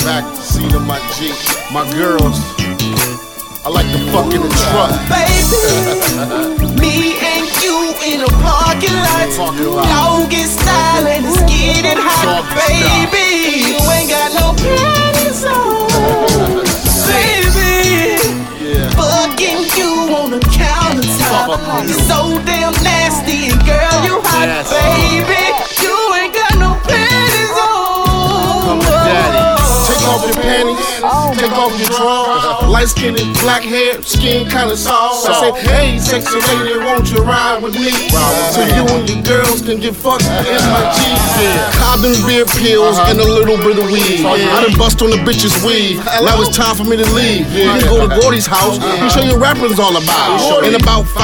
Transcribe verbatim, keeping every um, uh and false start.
back seat of my Jeep. My girls, I like to fuck in the truck. Baby, me and you in a parking lot. Dog get style and it's getting hot. Baby, you ain't got no panties on. Baby, fucking you on the countertop. You're so damn nasty and girl, you hot. Baby, you ain't got no panties on. Come to daddy. Take off your panties, take off your drawers. Light skinned, black hair, skin kinda soft. I said, hey, sexy lady, won't you ride with me? So you and your girls can get fucked in my Jeep. Condoms, beer pills, and a little bit of weed. I done bust on the bitch's weed. Now it's time for me to leave. You can go to Gordy's house and show you what rapping's all about. In about five